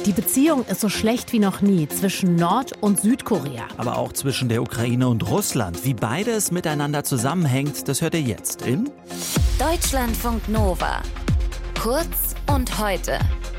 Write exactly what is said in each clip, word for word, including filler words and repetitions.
Die Beziehung ist so schlecht wie noch nie zwischen Nord- und Südkorea. Aber auch zwischen der Ukraine und Russland. Wie beides miteinander zusammenhängt, das hört ihr jetzt in Deutschlandfunk Nova. Kurz und heute.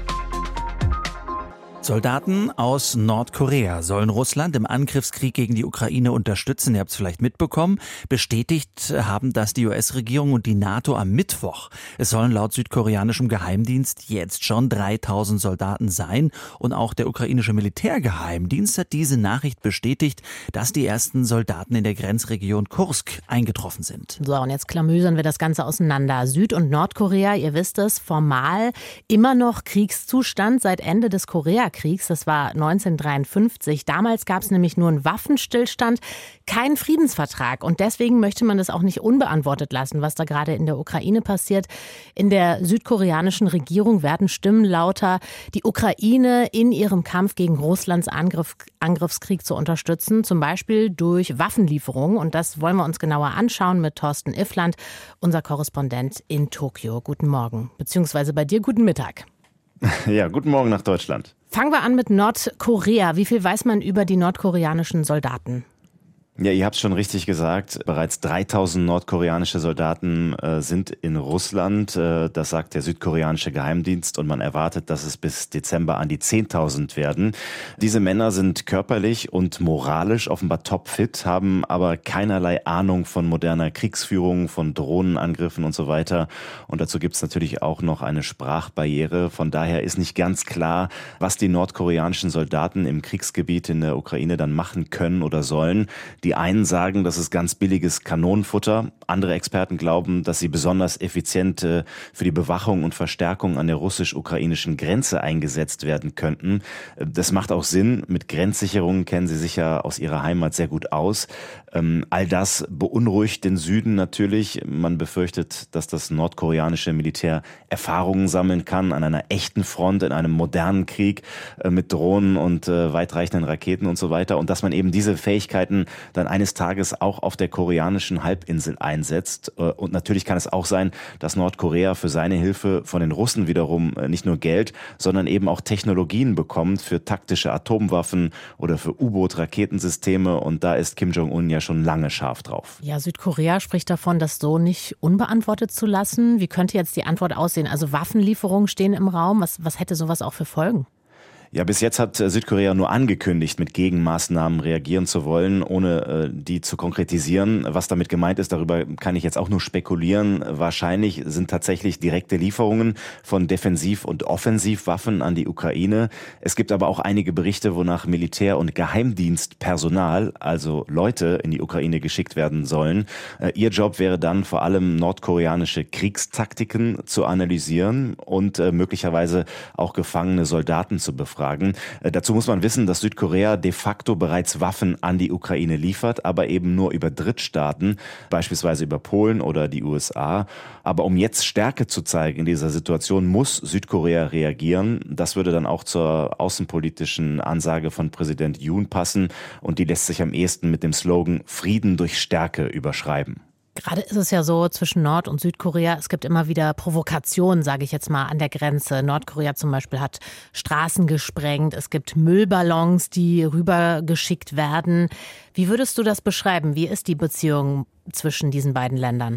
Soldaten aus Nordkorea sollen Russland im Angriffskrieg gegen die Ukraine unterstützen. Ihr habt es vielleicht mitbekommen. Bestätigt haben das die U S-Regierung und die NATO am Mittwoch. Es sollen laut südkoreanischem Geheimdienst jetzt schon dreitausend Soldaten sein. Und auch der ukrainische Militärgeheimdienst hat diese Nachricht bestätigt, dass die ersten Soldaten in der Grenzregion Kursk eingetroffen sind. So, und jetzt klamüsern wir das Ganze auseinander. Süd- und Nordkorea, ihr wisst es, formal immer noch Kriegszustand seit Ende des Koreakriegs. Das war neunzehnhundertdreiundfünfzig. Damals gab es nämlich nur einen Waffenstillstand, keinen Friedensvertrag. Und deswegen möchte man das auch nicht unbeantwortet lassen, was da gerade in der Ukraine passiert. In der südkoreanischen Regierung werden Stimmen lauter, die Ukraine in ihrem Kampf gegen Russlands Angriff, Angriffskrieg zu unterstützen, zum Beispiel durch Waffenlieferungen. Und das wollen wir uns genauer anschauen mit Thorsten Iffland, unser Korrespondent in Tokio. Guten Morgen, beziehungsweise bei dir guten Mittag. Ja, guten Morgen nach Deutschland. Fangen wir an mit Nordkorea. Wie viel weiß man über die nordkoreanischen Soldaten? Ja, ihr habt es schon richtig gesagt. Bereits dreitausend nordkoreanische Soldaten äh, sind in Russland. Äh, das sagt der südkoreanische Geheimdienst. Und man erwartet, dass es bis Dezember an die zehntausend werden. Diese Männer sind körperlich und moralisch offenbar topfit, haben aber keinerlei Ahnung von moderner Kriegsführung, von Drohnenangriffen und so weiter. Und dazu gibt es natürlich auch noch eine Sprachbarriere. Von daher ist nicht ganz klar, was die nordkoreanischen Soldaten im Kriegsgebiet in der Ukraine dann machen können oder sollen. Die einen sagen, das ist ganz billiges Kanonenfutter. Andere Experten glauben, dass sie besonders effizient äh, für die Bewachung und Verstärkung an der russisch-ukrainischen Grenze eingesetzt werden könnten. Das macht auch Sinn. Mit Grenzsicherungen kennen sie sich ja aus ihrer Heimat sehr gut aus. Ähm, all das beunruhigt den Süden natürlich. Man befürchtet, dass das nordkoreanische Militär Erfahrungen sammeln kann an einer echten Front, in einem modernen Krieg äh, mit Drohnen und äh, weitreichenden Raketen und so weiter. Und dass man eben diese Fähigkeiten dann eines Tages auch auf der koreanischen Halbinsel einsetzt. Und natürlich kann es auch sein, dass Nordkorea für seine Hilfe von den Russen wiederum nicht nur Geld, sondern eben auch Technologien bekommt für taktische Atomwaffen oder für U-Boot-Raketensysteme. Und da ist Kim Jong-un ja schon lange scharf drauf. Ja, Südkorea spricht davon, das so nicht unbeantwortet zu lassen. Wie könnte jetzt die Antwort aussehen? Also Waffenlieferungen stehen im Raum. Was, was hätte sowas auch für Folgen? Ja, bis jetzt hat Südkorea nur angekündigt, mit Gegenmaßnahmen reagieren zu wollen, ohne äh, die zu konkretisieren. Was damit gemeint ist, darüber kann ich jetzt auch nur spekulieren. Wahrscheinlich sind tatsächlich direkte Lieferungen von Defensiv- und Offensivwaffen an die Ukraine. Es gibt aber auch einige Berichte, wonach Militär- und Geheimdienstpersonal, also Leute, in die Ukraine geschickt werden sollen. Äh, ihr Job wäre dann vor allem nordkoreanische Kriegstaktiken zu analysieren und äh, möglicherweise auch gefangene Soldaten zu befragen. Äh, dazu muss man wissen, dass Südkorea de facto bereits Waffen an die Ukraine liefert, aber eben nur über Drittstaaten, beispielsweise über Polen oder die U S A. Aber um jetzt Stärke zu zeigen in dieser Situation, muss Südkorea reagieren. Das würde dann auch zur außenpolitischen Ansage von Präsident Yoon passen und die lässt sich am ehesten mit dem Slogan Frieden durch Stärke überschreiben. Gerade ist es ja so zwischen Nord- und Südkorea, es gibt immer wieder Provokationen, sage ich jetzt mal, an der Grenze. Nordkorea zum Beispiel hat Straßen gesprengt, es gibt Müllballons, die rübergeschickt werden. Wie würdest du das beschreiben? Wie ist die Beziehung zwischen diesen beiden Ländern?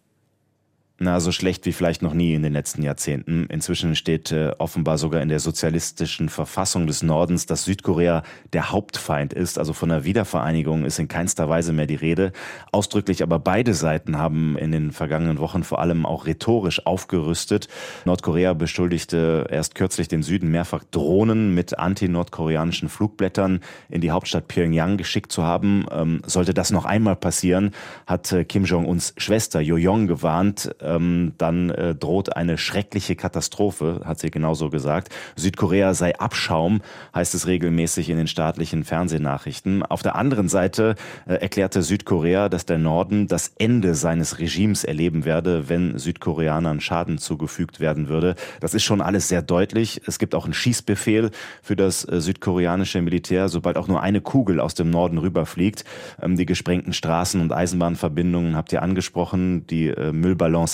Na, so schlecht wie vielleicht noch nie in den letzten Jahrzehnten. Inzwischen steht äh, offenbar sogar in der sozialistischen Verfassung des Nordens, dass Südkorea der Hauptfeind ist. Also von einer Wiedervereinigung ist in keinster Weise mehr die Rede. Ausdrücklich aber beide Seiten haben in den vergangenen Wochen vor allem auch rhetorisch aufgerüstet. Nordkorea beschuldigte erst kürzlich den Süden mehrfach Drohnen mit anti-nordkoreanischen Flugblättern in die Hauptstadt Pyongyang geschickt zu haben. Ähm, sollte das noch einmal passieren, hat äh, Kim Jong-uns Schwester Yo-Jong gewarnt, ähm, dann äh, droht eine schreckliche Katastrophe, hat sie genauso gesagt. Südkorea sei Abschaum, heißt es regelmäßig in den staatlichen Fernsehnachrichten. Auf der anderen Seite äh, erklärte Südkorea, dass der Norden das Ende seines Regimes erleben werde, wenn Südkoreanern Schaden zugefügt werden würde. Das ist schon alles sehr deutlich. Es gibt auch einen Schießbefehl für das äh, südkoreanische Militär, sobald auch nur eine Kugel aus dem Norden rüberfliegt. Ähm, die gesprengten Straßen- und Eisenbahnverbindungen habt ihr angesprochen, die äh, Müllballons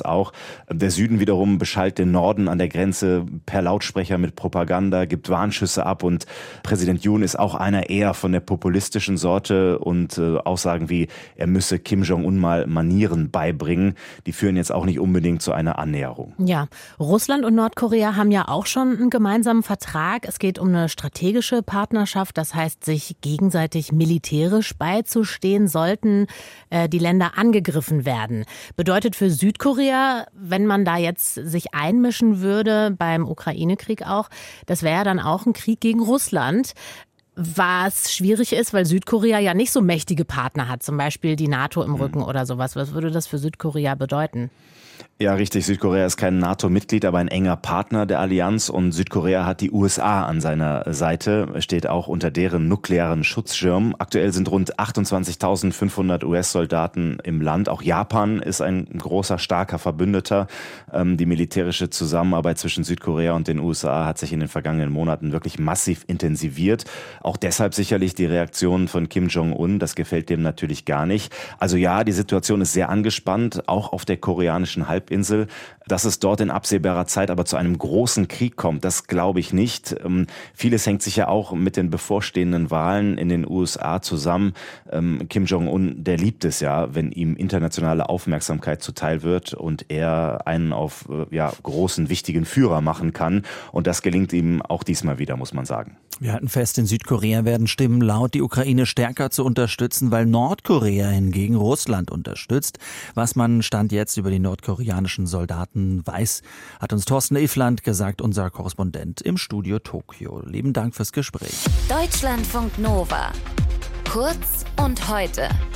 das auch. Der Süden wiederum beschallt den Norden an der Grenze per Lautsprecher mit Propaganda, gibt Warnschüsse ab und Präsident Yoon ist auch einer eher von der populistischen Sorte und äh, Aussagen wie, er müsse Kim Jong-un mal Manieren beibringen, die führen jetzt auch nicht unbedingt zu einer Annäherung. Ja, Russland und Nordkorea haben ja auch schon einen gemeinsamen Vertrag. Es geht um eine strategische Partnerschaft, das heißt, sich gegenseitig militärisch beizustehen, sollten äh, die Länder angegriffen werden. Bedeutet für Südkorea, wenn man da jetzt sich einmischen würde, beim Ukraine-Krieg auch, das wäre dann auch ein Krieg gegen Russland. Was schwierig ist, weil Südkorea ja nicht so mächtige Partner hat, zum Beispiel die NATO im Rücken oder sowas. Was würde das für Südkorea bedeuten? Ja, richtig. Südkorea ist kein NATO-Mitglied, aber ein enger Partner der Allianz. Und Südkorea hat die U S A an seiner Seite, steht auch unter deren nuklearen Schutzschirm. Aktuell sind rund achtundzwanzigtausendfünfhundert U S-Soldaten im Land. Auch Japan ist ein großer, starker Verbündeter. Die militärische Zusammenarbeit zwischen Südkorea und den U S A hat sich in den vergangenen Monaten wirklich massiv intensiviert. Auch deshalb sicherlich die Reaktion von Kim Jong-un. Das gefällt dem natürlich gar nicht. Also ja, die Situation ist sehr angespannt, auch auf der koreanischen Halbinsel. Dass es dort in absehbarer Zeit aber zu einem großen Krieg kommt, das glaube ich nicht. Ähm, vieles hängt sich ja auch mit den bevorstehenden Wahlen in den U S A zusammen. Ähm, Kim Jong-un, der liebt es ja, wenn ihm internationale Aufmerksamkeit zuteil wird und er einen auf äh, ja, großen, wichtigen Führer machen kann. Und das gelingt ihm auch diesmal wieder, muss man sagen. Wir halten fest, in Südkorea werden Stimmen laut, die Ukraine stärker zu unterstützen, weil Nordkorea hingegen Russland unterstützt. Was man Stand jetzt über die nordkoreanischen Soldaten weiß, hat uns Thorsten Iffland gesagt, unser Korrespondent im Studio Tokio. Lieben Dank fürs Gespräch. Deutschlandfunk Nova. Kurz und heute.